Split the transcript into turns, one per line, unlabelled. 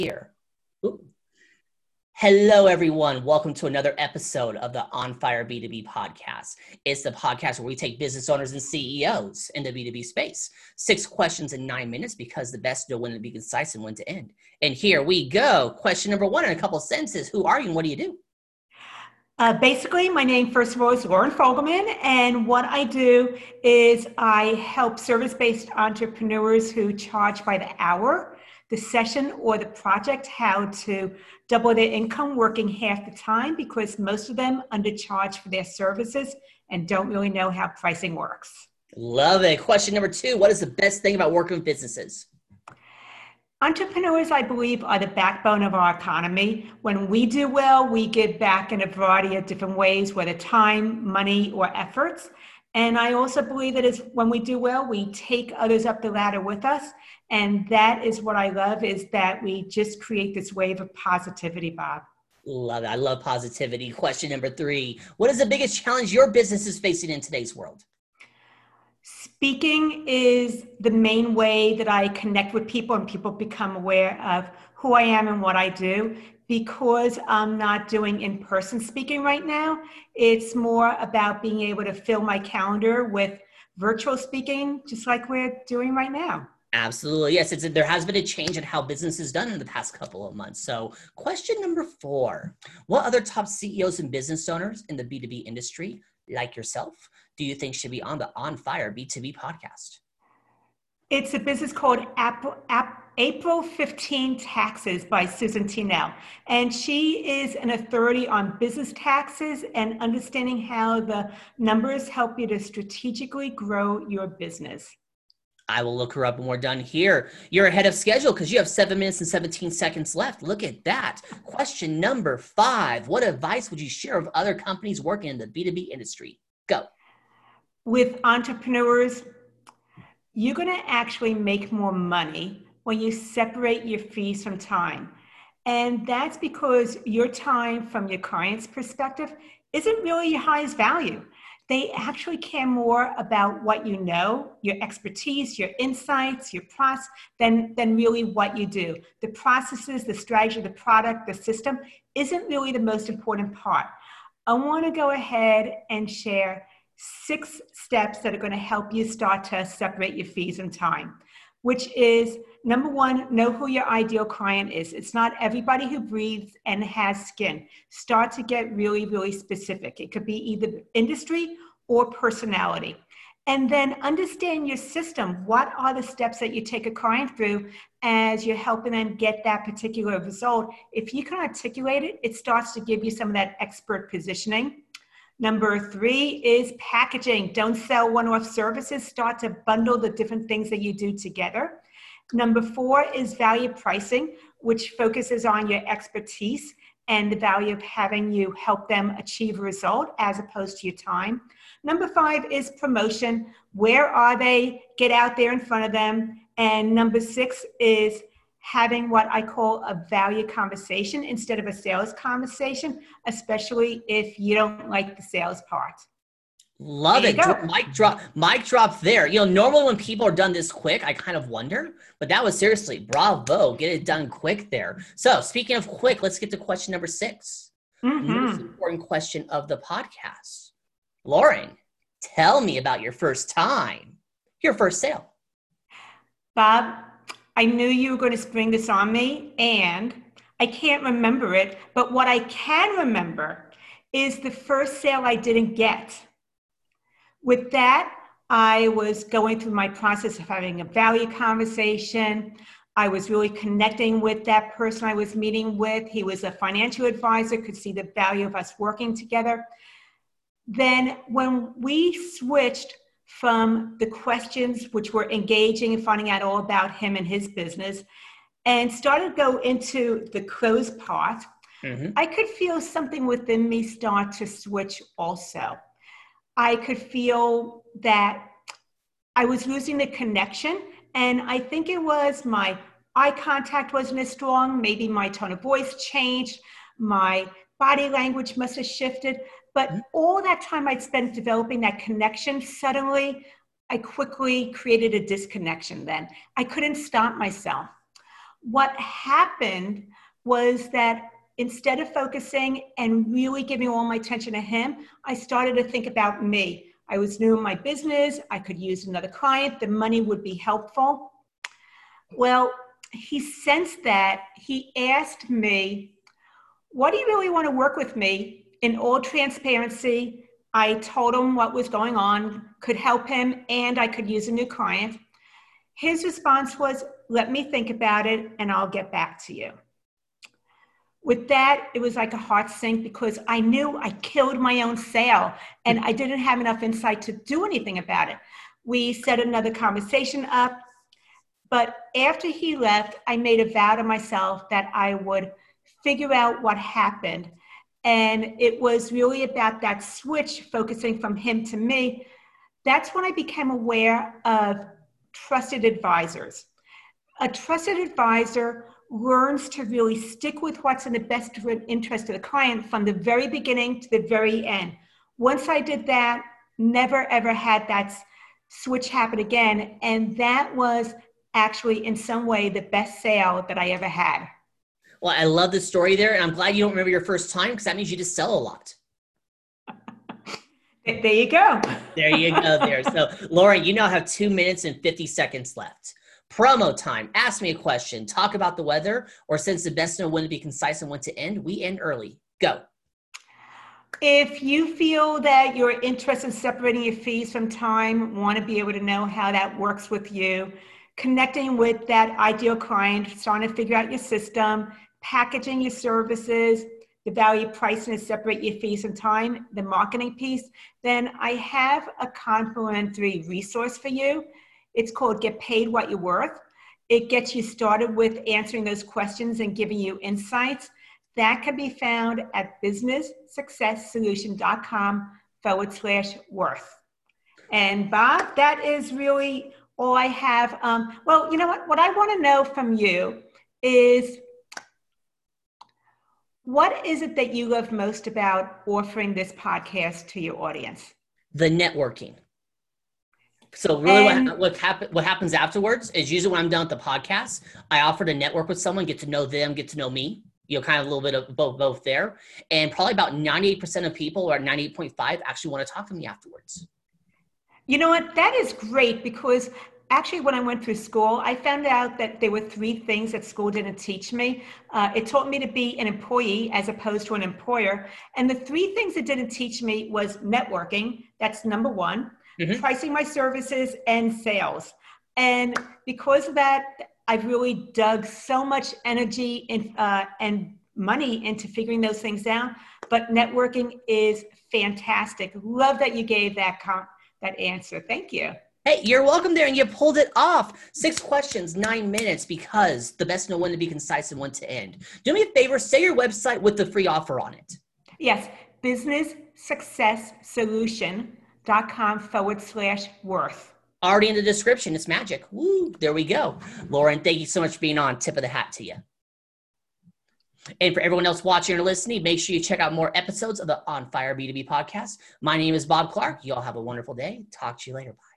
here. Ooh. Hello, everyone. Welcome to another episode of the On Fire B2B podcast. It's the podcast where we take business owners and CEOs in the B2B space. 6 questions in 9 minutes because the best know when to be concise and when to end. And here we go. Question number 1 in a couple of sentences. Who are you and what do you do?
Basically, my name, first of all, is Lauren Fogelman, and what I do is I help service-based entrepreneurs who charge by the hour, the session, or the project how to double their income working half the time because most of them undercharge for their services and don't really know how pricing works.
Love it. Question number 2, what is the best thing about working with businesses?
Entrepreneurs, I believe, are the backbone of our economy. When we do well, we give back in a variety of different ways, whether time, money, or efforts. And I also believe that when we do well, we take others up the ladder with us. And that is what I love, is that we just create this wave of positivity, Bob.
Love it. I love positivity. Question number 3, what is the biggest challenge your business is facing in today's world?
Speaking is the main way that I connect with people and people become aware of who I am and what I do. Because I'm not doing in-person speaking right now, it's more about being able to fill my calendar with virtual speaking, just like we're doing right now.
Absolutely. Yes, there has been a change in how business is done in the past couple of months. So question number 4, what other top CEOs and business owners in the B2B industry, like yourself, do you think should be on the On Fire B2B podcast?
It's a business called April 15 Taxes by Susan Tinell. And she is an authority on business taxes and understanding how the numbers help you to strategically grow your business.
I will look her up when we're done here. You're ahead of schedule because you have 7 minutes and 17 seconds left. Look at that. Question number 5, what advice would you share of other companies working in the B2B industry? Go.
With entrepreneurs, you're going to actually make more money when you separate your fees from time. And that's because your time from your client's perspective isn't really your highest value. They actually care more about what you know, your expertise, your insights, your process, than really what you do. The processes, the strategy, the product, the system isn't really the most important part. I want to go ahead and share 6 steps that are going to help you start to separate your fees and time, which is, number 1, know who your ideal client is. It's not everybody who breathes and has skin. Start to get really, really specific. It could be either industry or personality. And then understand your system. What are the steps that you take a client through as you're helping them get that particular result? If you can articulate it, it starts to give you some of that expert positioning. Number 3 is packaging. Don't sell one-off services. Start to bundle the different things that you do together. Number 4 is value pricing, which focuses on your expertise and the value of having you help them achieve a result as opposed to your time. Number 5 is promotion. Where are they? Get out there in front of them. And number 6 is having what I call a value conversation instead of a sales conversation, especially if you don't like the sales part.
Love it. Mic drop there. Normally when people are done this quick, I kind of wonder, but that was seriously bravo. Get it done quick there. So speaking of quick, let's get to question number 6. Most important question of the podcast. Lauren, tell me about your first time, your first sale.
Bob, I knew you were going to spring this on me, and I can't remember it, but what I can remember is the first sale I didn't get. With that, I was going through my process of having a value conversation. I was really connecting with that person I was meeting with. He was a financial advisor, could see the value of us working together. Then when we switched from the questions, which were engaging and finding out all about him and his business, and started to go into the close part, I could feel something within me start to switch also. I could feel that I was losing the connection, and I think it was my eye contact wasn't as strong, maybe my tone of voice changed, my body language must have shifted, but all that time I'd spent developing that connection, suddenly I quickly created a disconnection then. I couldn't stop myself. What happened was that instead of focusing and really giving all my attention to him, I started to think about me. I was new in my business. I could use another client. The money would be helpful. Well, he sensed that. He asked me, what do you really want to work with me? In all transparency, I told him what was going on, could help him, and I could use a new client. His response was, let me think about it and I'll get back to you. With that, it was like a heart sink because I knew I killed my own sale and I didn't have enough insight to do anything about it. We set another conversation up, but after he left, I made a vow to myself that I would figure out what happened. And it was really about that switch, focusing from him to me. That's when I became aware of trusted advisors. A trusted advisor learns to really stick with what's in the best interest of the client from the very beginning to the very end. Once I did that, never ever had that switch happen again. And that was actually in some way the best sale that I ever had.
Well, I love the story there. And I'm glad you don't remember your first time because that means you just sell a lot.
There you go.
There you go there. So Lauren, you now have 2 minutes and 50 seconds left. Promo time. Ask me a question. Talk about the weather, or since the best know when to be concise and when to end, we end early. Go.
If you feel that you're interested in separating your fees from time, want to be able to know how that works with you, connecting with that ideal client, starting to figure out your system, packaging your services, the value pricing to separate your fees from time, the marketing piece, then I have a complimentary resource for you. It's called Get Paid What You're Worth. It gets you started with answering those questions and giving you insights. That can be found at businesssuccesssolution.com/worth. And Bob, that is really all I have. Well, you know what I want to know from you is, what is it that you love most about offering this podcast to your audience?
The networking. So really what happens afterwards is usually when I'm done with the podcast, I offer to network with someone, get to know them, get to know me, kind of a little bit of both there. And probably about 98% of people, or 98.5, actually want to talk to me afterwards.
You know what? That is great, because actually when I went through school, I found out that there were 3 things that school didn't teach me. It taught me to be an employee as opposed to an employer. And the 3 things it didn't teach me was networking. That's number 1. Mm-hmm. Pricing my services, and sales. And because of that, I've really dug so much energy and money into figuring those things out. But networking is fantastic. Love that you gave that answer. Thank you.
Hey, you're welcome there, and you pulled it off. 6 questions, 9 minutes, because the best know when to be concise and when to end. Do me a favor, say your website with the free offer on it.
Yes, businesssuccesssolution.com/worth.
Already in the description. It's magic. Woo, there we go. Lauren, thank you so much for being on. Tip of the hat to you. And for everyone else watching or listening, make sure you check out more episodes of the On Fire B2B podcast. My name is Bob Clark. You all have a wonderful day. Talk to you later. Bye.